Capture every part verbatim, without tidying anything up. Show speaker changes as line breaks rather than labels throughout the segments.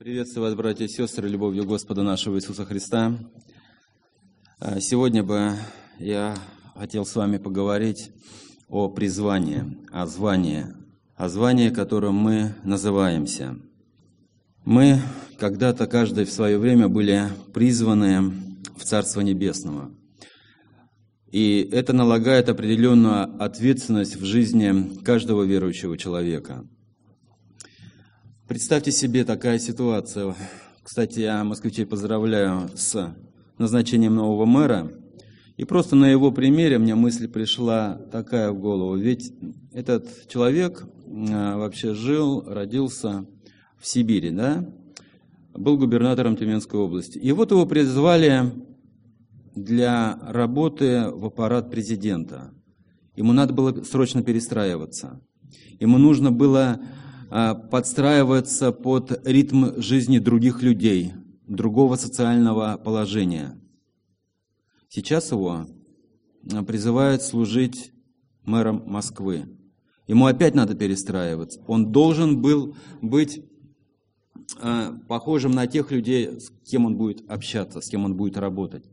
Приветствую вас, братья и сестры, любовью Господа нашего Иисуса Христа. Сегодня бы я хотел с вами поговорить о призвании, о звании, о звании, которым мы называемся. Мы когда-то, каждый в свое время, были призваны в Царство Небесного. И это налагает определенную ответственность в жизни каждого верующего человека. Представьте себе такая ситуация. Кстати, я москвичей поздравляю с назначением нового мэра. И просто на его примере мне мысль пришла такая в голову. Ведь этот человек вообще жил, родился в Сибири, да? Был губернатором Тюменской области. И вот его призвали для работы в аппарат президента. Ему надо было срочно перестраиваться. Ему нужно было подстраиваться под ритм жизни других людей, другого социального положения. Сейчас его призывают служить мэром Москвы. Ему опять надо перестраиваться. Он должен был быть похожим на тех людей, с кем он будет общаться, с кем он будет работать.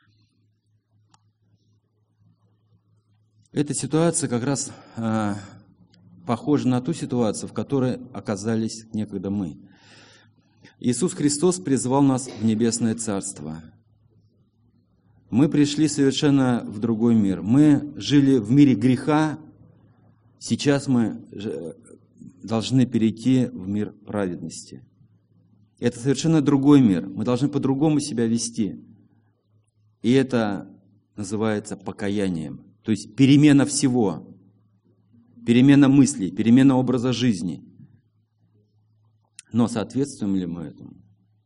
Эта ситуация как раз похожа на ту ситуацию, в которой оказались некогда мы. Иисус Христос призвал нас в Небесное Царство. Мы пришли совершенно в другой мир. Мы жили в мире греха, сейчас мы должны перейти в мир праведности. Это совершенно другой мир. Мы должны по-другому себя вести. И это называется покаянием. То есть перемена всего. Перемена мыслей, перемена образа жизни. Но соответствуем ли мы этому?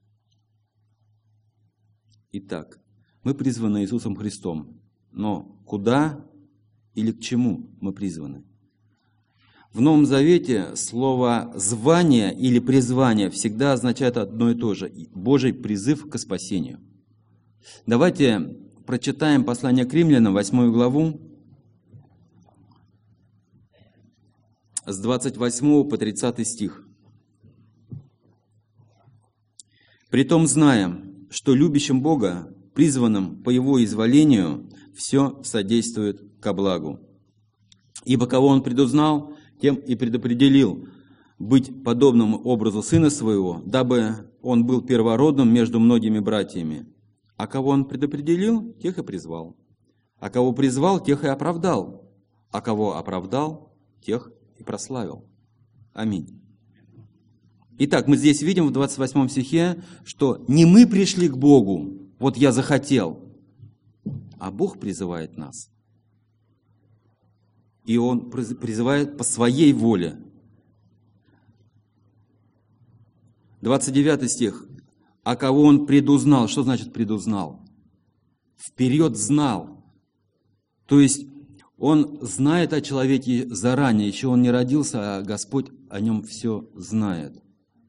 Итак, мы призваны Иисусом Христом. Но куда или к чему мы призваны? В Новом Завете слово «звание» или «призвание» всегда означает одно и то же – Божий призыв к спасению. Давайте прочитаем послание к Римлянам, восьмую главу, с двадцать восьмого по тридцатый стих. «Притом знаем, что любящим Бога, призванным по Его изволению, все содействует ко благу. Ибо кого Он предузнал, тем и предопределил быть подобным образу Сына Своего, дабы Он был первородным между многими братьями. А кого Он предопределил, тех и призвал. А кого призвал, тех и оправдал. А кого оправдал, тех и прославил». Аминь. Итак, мы здесь видим в двадцать восьмом стихе, что не мы пришли к Богу, вот я захотел, а Бог призывает нас. И Он призывает по своей воле. двадцать девятый стих. «А кого Он предузнал?» Что значит предузнал? Вперед знал. То есть Он знает о человеке заранее, еще он не родился, а Господь о нем все знает.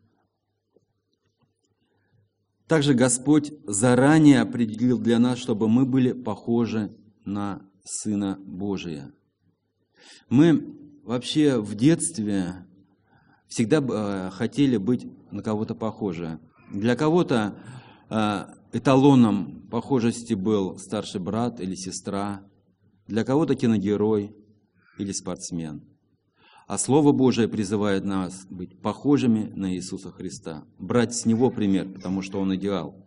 Также Господь заранее определил для нас, чтобы мы были похожи на Сына Божия. Мы вообще в детстве всегда хотели быть на кого-то похожи. Для кого-то эталоном похожести был старший брат или сестра, для кого-то киногерой или спортсмен. А Слово Божие призывает нас быть похожими на Иисуса Христа, брать с Него пример, потому что Он идеал.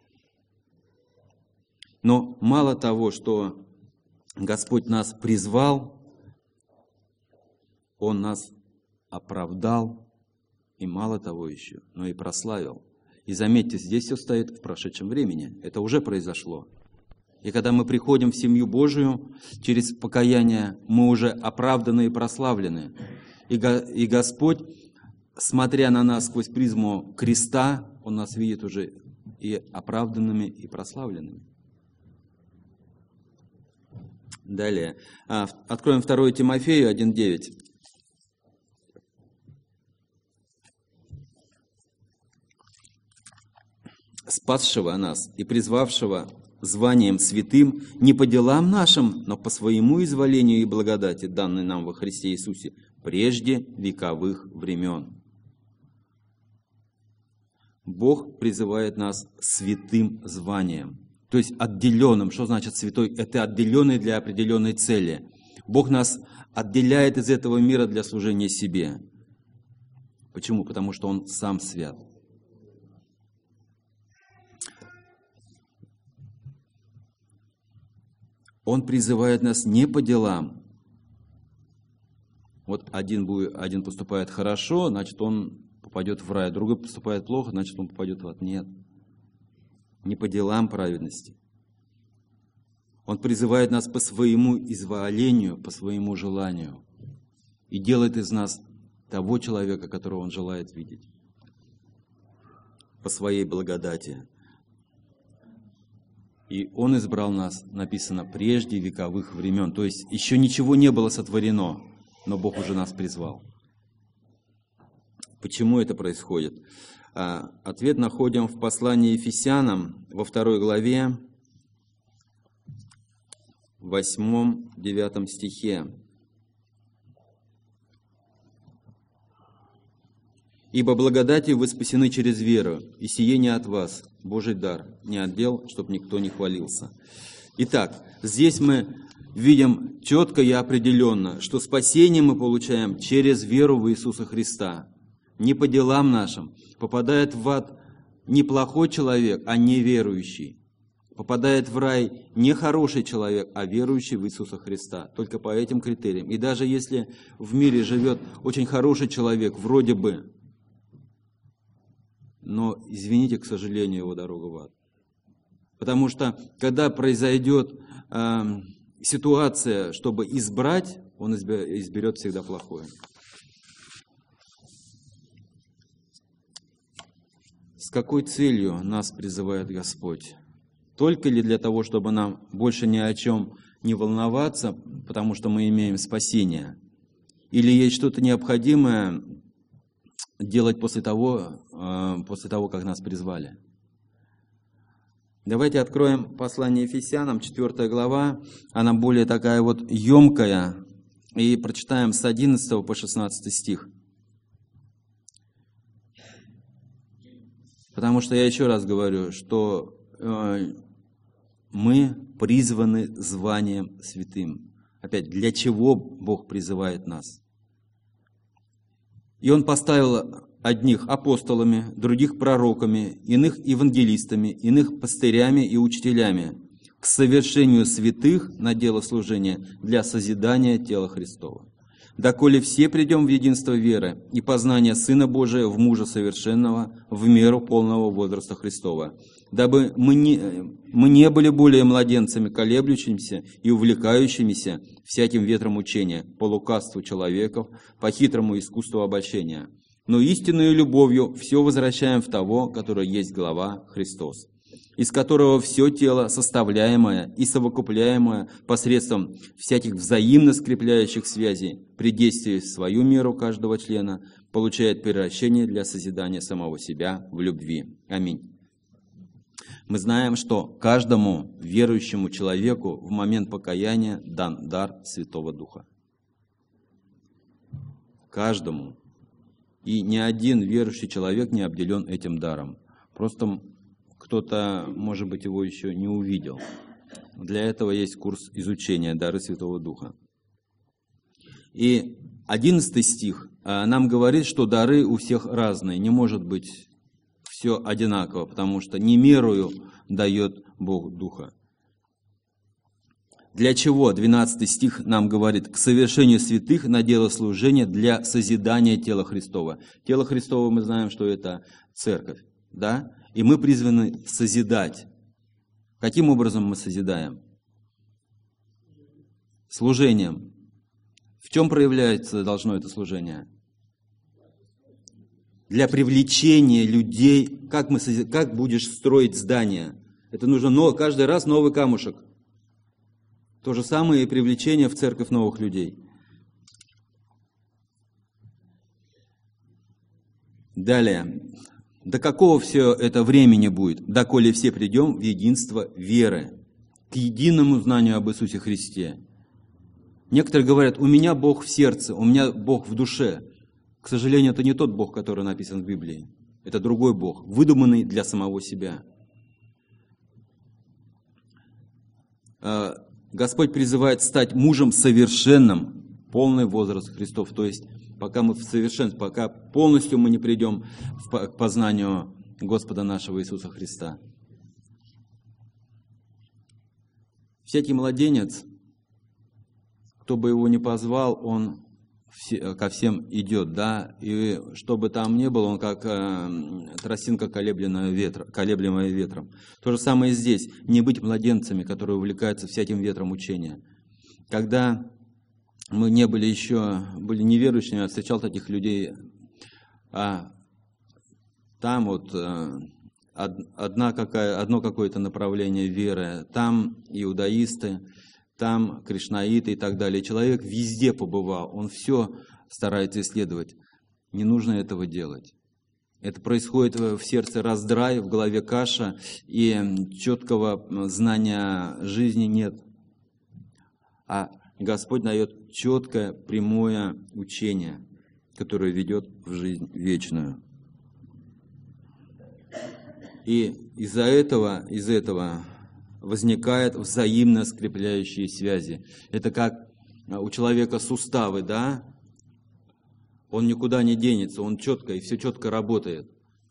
Но мало того, что Господь нас призвал, Он нас оправдал, и мало того еще, но и прославил. И заметьте, здесь все стоит в прошедшем времени, это уже произошло. И когда мы приходим в семью Божию, через покаяние мы уже оправданы и прославлены. И, и Господь, смотря на нас сквозь призму креста, Он нас видит уже и оправданными, и прославленными. Далее. Откроем второе Тимофею один девять. «Спасшего нас и призвавшего званием святым не по делам нашим, но по своему изволению и благодати, данной нам во Христе Иисусе, прежде вековых времен». Бог призывает нас святым званием, то есть отделенным. Что значит святой? Это отделенный для определенной цели. Бог нас отделяет из этого мира для служения себе. Почему? Потому что Он сам свят. Он призывает нас не по делам. Вот один, будет, один поступает хорошо, значит, он попадет в рай. Другой поступает плохо, значит, он попадет в ад. Нет. Не по делам праведности. Он призывает нас по своему изволению, по своему желанию. И делает из нас того человека, которого Он желает видеть. По своей благодати. И Он избрал нас, написано, прежде вековых времен. То есть еще ничего не было сотворено, но Бог уже нас призвал. Почему это происходит? Ответ находим в послании Ефесянам во второй главе, в восьмом-девятом стихе. «Ибо благодатью вы спасены через веру, и сие не от вас, Божий дар, не от дел, чтобы никто не хвалился». Итак, здесь мы видим четко и определенно, что спасение мы получаем через веру в Иисуса Христа. Не по делам нашим. Попадает в ад не плохой человек, а неверующий. Попадает в рай не хороший человек, а верующий в Иисуса Христа. Только по этим критериям. И даже если в мире живет очень хороший человек, вроде бы, но, извините, к сожалению, его дорога в ад. Потому что, когда произойдет э, ситуация, чтобы избрать, он изберет всегда плохое. С какой целью нас призывает Господь? Только ли для того, чтобы нам больше ни о чем не волноваться, потому что мы имеем спасение? Или есть что-то необходимое делать после того, после того, как нас призвали? Давайте откроем послание Ефесянам, четвёртая глава. Она более такая вот емкая. И прочитаем с одиннадцатого по шестнадцатый стих. Потому что я еще раз говорю, что э, мы призваны званием святым. Опять, для чего Бог призывает нас? И Он поставил одних апостолами, других пророками, иных евангелистами, иных пастырями и учителями к совершению святых на дело служения для созидания тела Христова. Доколе все придем в единство веры и познания Сына Божия в мужа совершенного в меру полного возраста Христова, дабы мы не, мы не были более младенцами, колеблющимися и увлекающимися всяким ветром учения, по лукавству человеков, по хитрому искусству обольщения, но истинную любовью все возвращаем в того, который есть глава Христос, из которого все тело, составляемое и совокупляемое посредством всяких взаимно скрепляющих связей, при действии в свою меру каждого члена, получает превращение для созидания самого себя в любви. Аминь. Мы знаем, что каждому верующему человеку в момент покаяния дан дар Святого Духа. Каждому. И ни один верующий человек не обделен этим даром. Просто кто-то, может быть, его еще не увидел. Для этого есть курс изучения дары Святого Духа. И одиннадцатый стих нам говорит, что дары у всех разные. Не может быть все одинаково, потому что не мерою дает Бог Духа. Для чего? двенадцатый стих нам говорит: к совершению святых на дело служения для созидания тела Христова. Тело Христово, мы знаем, что это церковь, да? И мы призваны созидать. Каким образом мы созидаем? Служением. В чем проявляется должно это служение? Для привлечения людей. Как, мы созид... как будешь строить здание? Это нужно но... каждый раз новый камушек. То же самое и привлечение в церковь новых людей. Далее. До какого все это времени будет? Доколе все придем в единство веры, к единому знанию об Иисусе Христе. Некоторые говорят: у меня Бог в сердце, у меня Бог в душе. К сожалению, это не тот Бог, который написан в Библии. Это другой Бог, выдуманный для самого себя. Господь призывает стать мужем совершенным, полный возраст Христов. То есть, пока мы в совершенстве, пока полностью мы не придем к познанию Господа нашего Иисуса Христа. Всякий младенец, кто бы его ни позвал, он ко всем идет, да, и что бы там ни было, он как э, тростинка, колеблемая ветром, колеблемая ветром. То же самое и здесь. Не быть младенцами, которые увлекаются всяким ветром учения. Когда мы не были еще, были неверующими, я встречал таких людей, а там вот э, одна какая, одно какое-то направление веры, там иудаисты, там кришнаиты и так далее. Человек везде побывал, он все старается исследовать. Не нужно этого делать. Это происходит в сердце раздрай, в голове каша, и четкого знания жизни нет. А Господь дает четкое, прямое учение, которое ведет в жизнь вечную. И из-за этого, из-за этого возникают взаимно скрепляющие связи. Это как у человека суставы, да? Он никуда не денется, он четко, и все четко работает.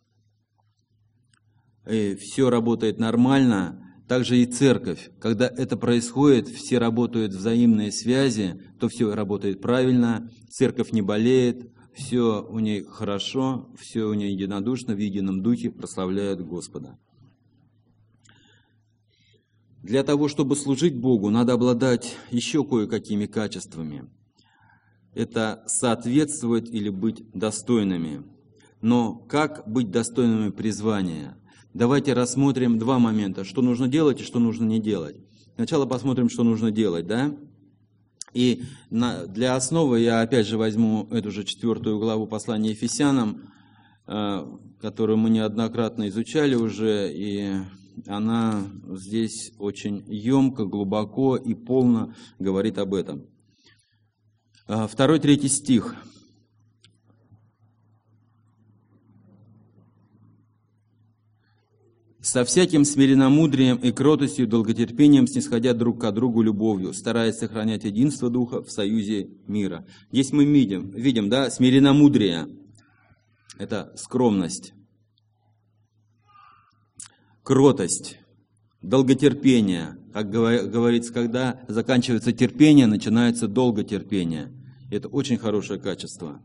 И все работает нормально. Также и церковь. Когда это происходит, все работают взаимные связи, то все работает правильно, церковь не болеет, все у ней хорошо, все у ней единодушно, в едином духе прославляют Господа. Для того, чтобы служить Богу, надо обладать еще кое-какими качествами. Это соответствовать или быть достойными. Но как быть достойными призвания? Давайте рассмотрим два момента, что нужно делать и что нужно не делать. Сначала посмотрим, что нужно делать, да? И на, для основы я опять же возьму эту же четвертую главу послания Ефесянам, э, которую мы неоднократно изучали уже, и она здесь очень емко, глубоко и полно говорит об этом. Второй, третий стих. «Со всяким смиренномудрием и кротостью, долготерпением, снисходя друг к другу любовью, стараясь сохранять единство Духа в союзе мира». Здесь мы видим, видим, да, смиренномудрие – это скромность. Кротость, долготерпение. Как говорится, когда заканчивается терпение, начинается долготерпение. Это очень хорошее качество.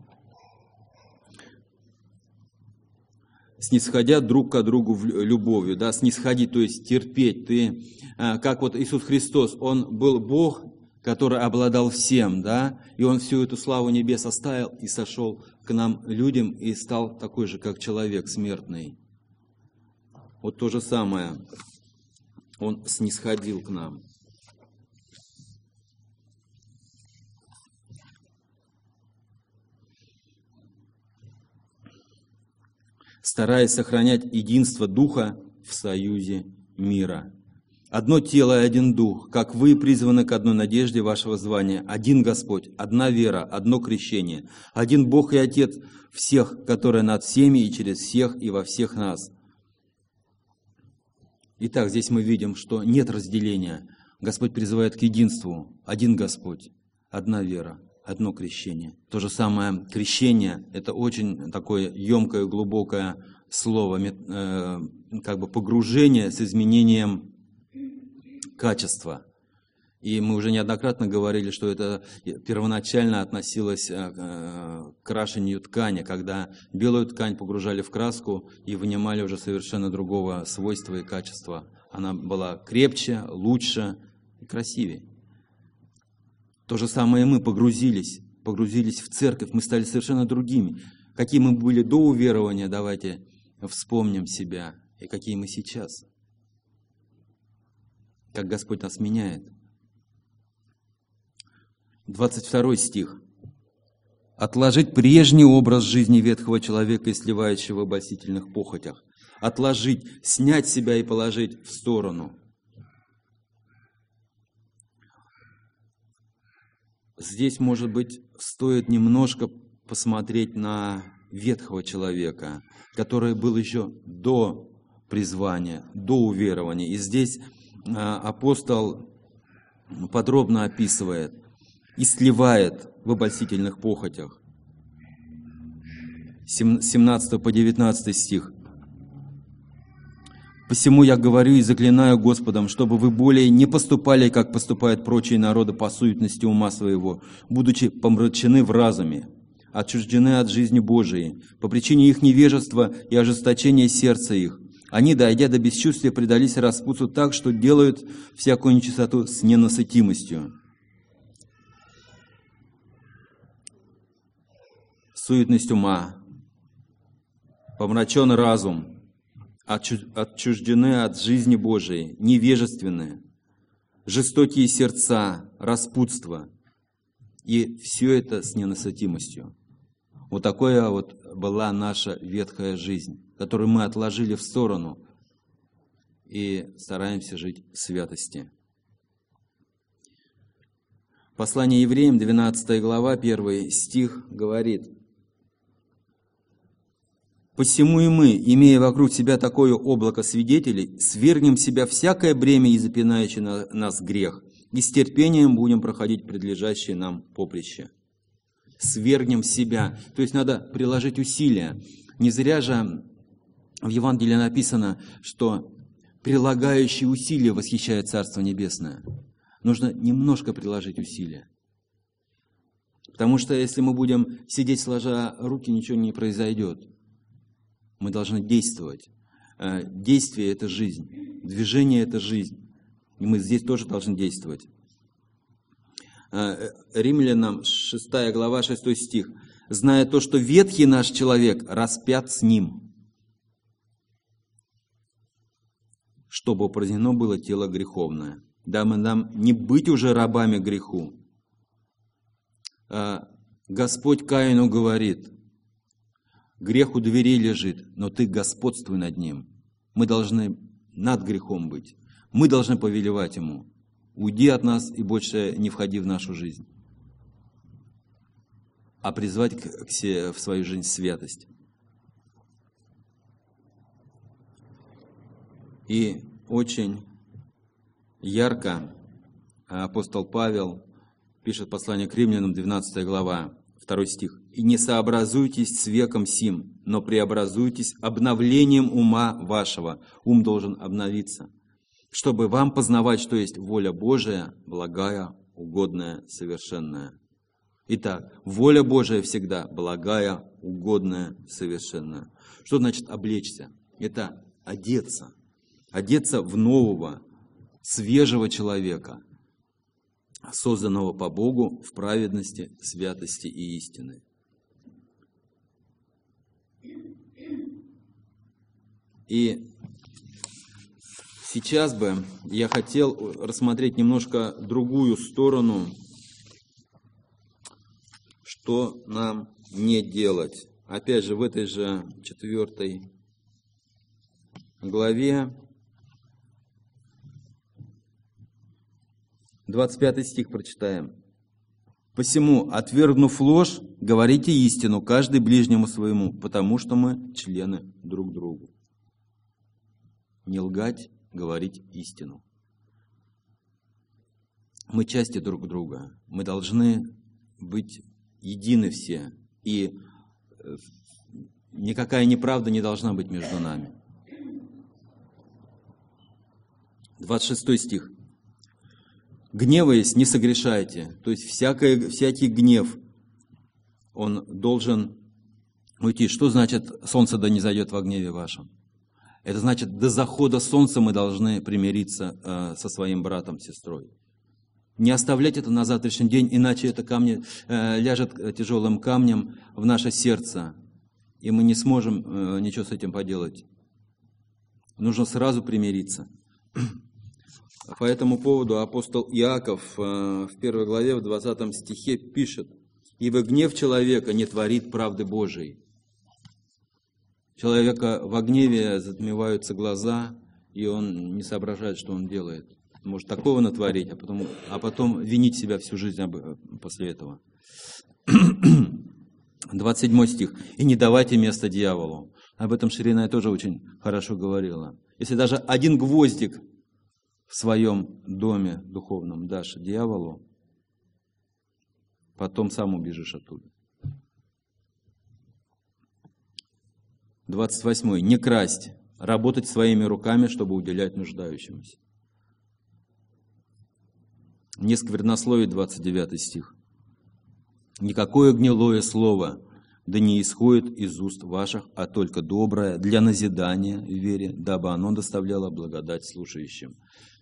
Снисходя друг к другу любовью, да, снисходить, то есть терпеть. Ты, как вот Иисус Христос, Он был Бог, который обладал всем, да, и Он всю эту славу небес оставил и сошел к нам, людям, и стал такой же, как человек смертный. Вот то же самое. Он снисходил к нам. Стараясь сохранять единство Духа в союзе мира. Одно тело и один Дух, как вы призваны к одной надежде вашего звания. Один Господь, одна вера, одно крещение. Один Бог и Отец всех, который над всеми и через всех и во всех нас. Итак, здесь мы видим, что нет разделения. Господь призывает к единству. Один Господь, одна вера, одно крещение. То же самое крещение – это очень такое емкое, глубокое слово, как бы погружение с изменением качества. И мы уже неоднократно говорили, что это первоначально относилось к крашению ткани, когда белую ткань погружали в краску и вынимали уже совершенно другого свойства и качества. Она была крепче, лучше и красивее. То же самое и мы погрузились, погрузились в церковь, мы стали совершенно другими. Какие мы были до уверования, давайте вспомним себя, и какие мы сейчас. Как Господь нас меняет. двадцать второй стих. «Отложить прежний образ жизни ветхого человека и сливающего в обольстительных похотях». Отложить, снять себя и положить в сторону. Здесь, может быть, стоит немножко посмотреть на ветхого человека, который был еще до призвания, до уверования. И здесь апостол подробно описывает и сливает в обольстительных похотях. семнадцатый по девятнадцатый стих. «Посему я говорю и заклинаю Господом, чтобы вы более не поступали, как поступают прочие народы по суетности ума своего, будучи помрачены в разуме, отчуждены от жизни Божией, по причине их невежества и ожесточения сердца их. Они, дойдя до бесчувствия, предались распутству так, что делают всякую нечистоту с ненасытимостью». Суетность ума, помрачен разум, отчуждены от жизни Божией, невежественные, жестокие сердца, распутство. И все это с ненасытимостью. Вот такая вот была наша ветхая жизнь, которую мы отложили в сторону и стараемся жить в святости. Послание евреям, двенадцатая глава, первый стих говорит: «Посему и мы, имея вокруг себя такое облако свидетелей, свергнем с себя всякое бремя и запинающий на нас грех, и с терпением будем проходить предлежащее нам поприще». Свергнем себя. То есть надо приложить усилия. Не зря же в Евангелии написано, что прилагающий усилия восхищает Царство Небесное. Нужно немножко приложить усилия. Потому что если мы будем сидеть сложа руки, ничего не произойдет. Мы должны действовать. Действие – это жизнь. Движение – это жизнь. И мы здесь тоже должны действовать. Римлянам шестая глава, шестой стих. «Зная то, что ветхий наш человек распят с ним, чтобы упразднено было тело греховное, дабы нам не быть уже рабами греху». Господь Каину говорит: грех у дверей лежит, но ты господствуй над ним. Мы должны над грехом быть. Мы должны повелевать ему. Уйди от нас и больше не входи в нашу жизнь. А призвать к себе в свою жизнь святость. И очень ярко апостол Павел пишет послание к Римлянам, двенадцатая глава, второй стих. «И не сообразуйтесь с веком сим, но преобразуйтесь обновлением ума вашего». Ум должен обновиться, чтобы вам познавать, что есть воля Божия, благая, угодная, совершенная. Итак, воля Божия всегда благая, угодная, совершенная. Что значит облечься? Это одеться. Одеться в нового, свежего человека, созданного по Богу в праведности, святости и истины. И сейчас бы я хотел рассмотреть немножко другую сторону, что нам не делать. Опять же, в этой же четвертой главе, двадцать пятый стих прочитаем. «Посему, отвергнув ложь, говорите истину, каждый ближнему своему, потому что мы члены друг другу». Не лгать, говорить истину. Мы части друг друга. Мы должны быть едины все. И никакая неправда не должна быть между нами. двадцать шестой стих. «Гневаясь, не согрешайте». То есть всякое, всякий гнев, он должен уйти. Что значит «солнце да не зайдет во гневе вашем»? Это значит, до захода солнца мы должны примириться э, со своим братом, сестрой. Не оставлять это на завтрашний день, иначе это камни, э, ляжет тяжелым камнем в наше сердце, и мы не сможем э, ничего с этим поделать. Нужно сразу примириться. По этому поводу апостол Иаков э, в первой главе, в двадцатом стихе пишет: «Ибо гнев человека не творит правды Божией». Человека во гневе затмеваются глаза, и он не соображает, что он делает. Может такого натворить, а потом, а потом винить себя всю жизнь после этого. двадцать седьмой стих. «И не давайте место дьяволу». Об этом Ширина тоже очень хорошо говорила. Если даже один гвоздик в своем доме духовном дашь дьяволу, потом сам убежишь оттуда. двадцать восьмой. «Не красть, работать своими руками, чтобы уделять нуждающимся». Не сквернословить, двадцать девятый стих. «Никакое гнилое слово да не исходит из уст ваших, а только доброе для назидания в вере, дабы оно доставляло благодать слушающим».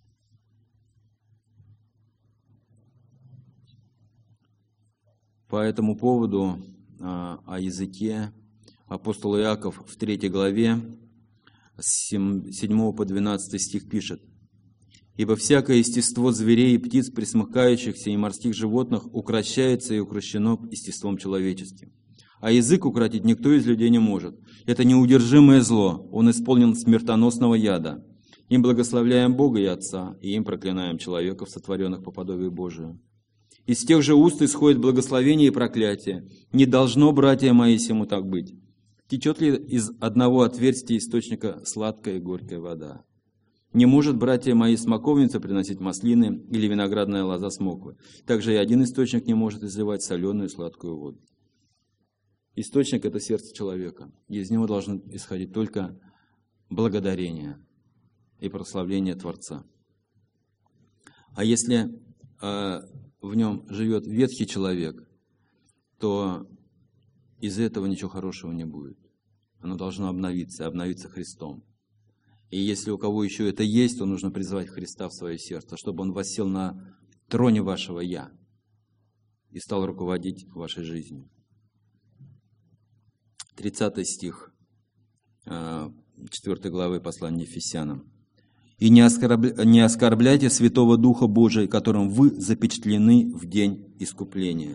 По этому поводу о языке апостол Иаков в третьей главе с седьмого по двенадцатый стих пишет: «Ибо всякое естество зверей и птиц, пресмыкающихся, и морских животных укращается и укращено естеством человеческим. А язык укротить никто из людей не может. Это неудержимое зло, он исполнен смертоносного яда. Им благословляем Бога и Отца, и им проклинаем человеков, сотворенных по подобию Божию. Из тех же уст исходит благословение и проклятие. Не должно, братья мои, сему так быть. Течет ли из одного отверстия источника сладкая и горькая вода? Не может, братья мои, смоковница приносить маслины или виноградная лоза смоквы. Также и один источник не может изливать соленую и сладкую воду». Источник – это сердце человека. Из него должно исходить только благодарение и прославление Творца. А если э, в нем живет ветхий человек, то из этого ничего хорошего не будет. Оно должно обновиться, обновиться Христом. И если у кого еще это есть, то нужно призвать Христа в свое сердце, чтобы Он воссел на троне вашего «Я» и стал руководить вашей жизнью. тридцатый стих четвёртой главы послания Ефесянам. «И не оскорбляйте Святого Духа Божия, которым вы запечатлены в день искупления».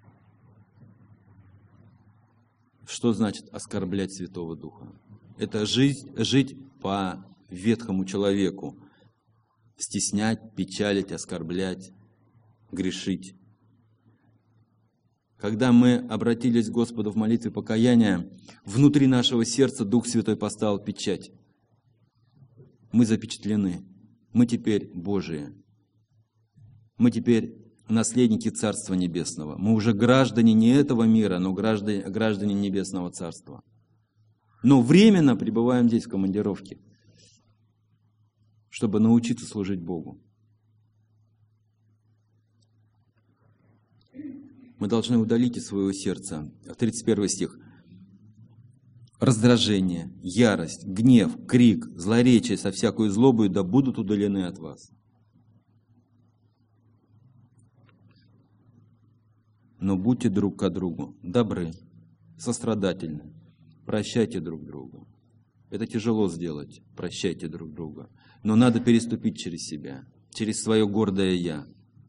Что значит оскорблять Святого Духа? Это жить, жить по ветхому человеку, стеснять, печалить, оскорблять, грешить. Когда мы обратились к Господу в молитве покаяния, внутри нашего сердца Дух Святой поставил печать. Мы запечатлены, мы теперь Божии, мы теперь наследники Царства Небесного. Мы уже граждане не этого мира, но граждане, граждане Небесного Царства. Но временно пребываем здесь в командировке, чтобы научиться служить Богу. Мы должны удалить из своего сердца, тридцать первый стих, раздражение, ярость, гнев, крик, злоречие со всякой злобой да будут удалены от вас. Но будьте друг к другу добры, сострадательны, прощайте друг друга. Это тяжело сделать, прощайте друг друга. Но надо переступить через себя, через свое гордое «я».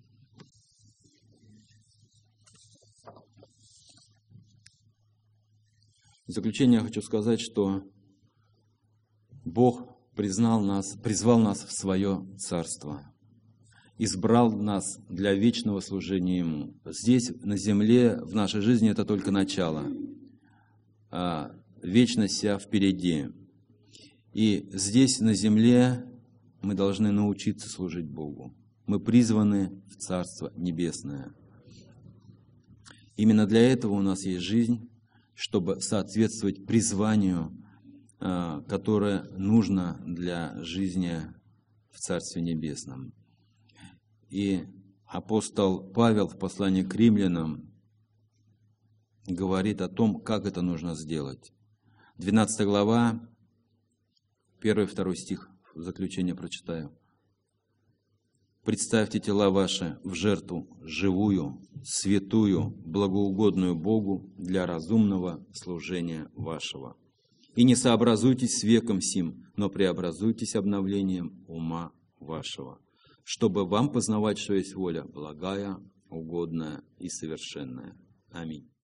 В заключение я хочу сказать, что Бог признал нас, призвал нас в свое царство, избрал нас для вечного служения Ему. Здесь, на земле, в нашей жизни это только начало, а вечность вся впереди. И здесь, на земле, мы должны научиться служить Богу. Мы призваны в Царство Небесное. Именно для этого у нас есть жизнь, чтобы соответствовать призванию, которое нужно для жизни в Царстве Небесном. И апостол Павел в послании к римлянам говорит о том, как это нужно сделать. двенадцатая глава, первый и второй стих, в заключение прочитаю. «Представьте тела ваши в жертву живую, святую, благоугодную Богу для разумного служения вашего. И не сообразуйтесь с веком сим, но преобразуйтесь обновлением ума вашего, чтобы вам познавать, что есть воля благая, угодная и совершенная». Аминь.